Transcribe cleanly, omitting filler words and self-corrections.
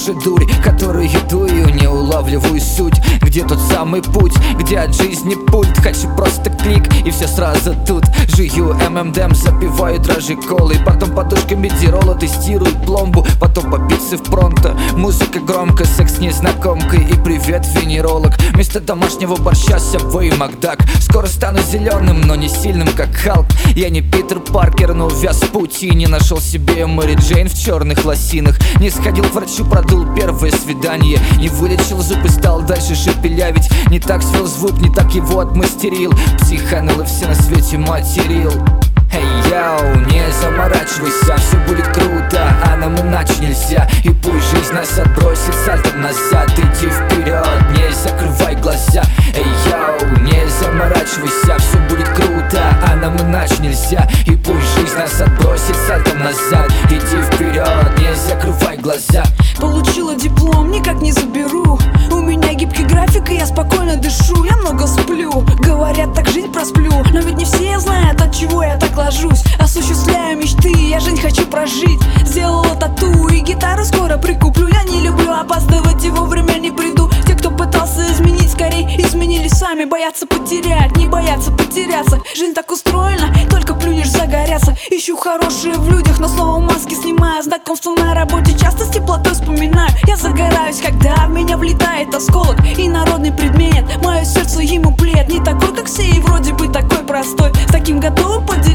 же дурь, которую дую, не улавливаю суть. Где тот самый путь, где от жизни пульт? Хочу просто клик, и все сразу тут. Жую ММДМ, запиваю дрожжи колы, потом подушками дирола тестирую пломбу, потом по пицце в пронто. Музыка громко, секс с незнакомкой и привет, венеролог. Вместо домашнего борща Subway Макдак. Скоро стану зеленым, но не сильным, как Халк. Я не Питер Паркер, но увяз в пути. Не нашел себе Мэри Джейн в черных лосинах. Не сходил к врачу, продул первое свидание. Не вылечил зуб и стал дальше шепелявить. Не так свел звук, не так его отмастерил. Психанул и все на свете материл. Эй, йоу, не заморачивайся, все будет круто, а нам иначе нельзя. И пусть жизнь нас отбросит сальтом назад. Иди вперед, не закрывай глаза. Эй, йоу, не заморачивайся, все будет круто, а нам иначе нельзя. И пусть жизнь нас отбросит сальтом назад. Иди вперед, не закрывай глаза. Получила диплом, никак не заберу. У меня гибкий график, и я спокойно дышу. Я много сплю, говорят, так жизнь просплю. Но ведь не все знают, от чего я так ложусь. Осуществляю мечты, я жизнь хочу прожить. Сделала тату и гитару скоро прикуплю. Я не люблю опаздывать и вовремя не приду. Те, кто пытался изменить, скорее изменились сами. Боятся потерять, не боятся потеряться. Жизнь так устроена, только плюнешь загорятся. Ищу хорошие в людях, но снова маски снимаю. Знакомство на работе часто с теплотой вспоминаю. Я загораюсь, когда в меня влетает осколок. И народный предмет, мое сердце ему плед. Не такой, как все, и вроде бы такой простой. С таким готовы поделиться.